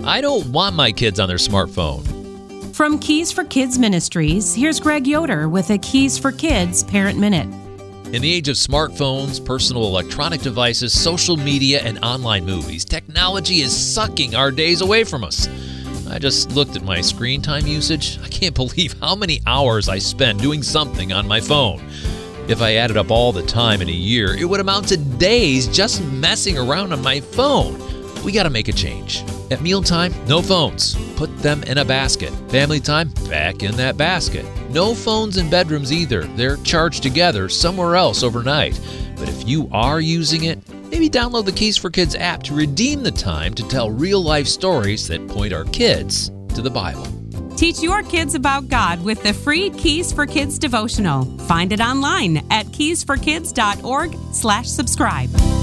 I don't want my kids on their smartphone. From Keys for Kids Ministries, here's Greg Yoder with a Keys for Kids Parent Minute. In the age of smartphones, personal electronic devices, social media, and online movies, technology is sucking our days away from us. I just looked at my screen time usage. I can't believe how many hours I spend doing something on my phone. If I added up all the time in a year, it would amount to days just messing around on my phone. We got to make a change. At mealtime, no phones. Put them in a basket. Family time, back in that basket. No phones in bedrooms either. They're charged together somewhere else overnight. But if you are using it, maybe download the Keys for Kids app to redeem the time to tell real-life stories that point our kids to the Bible. Teach your kids about God with the free Keys for Kids devotional. Find it online at keysforkids.org/subscribe.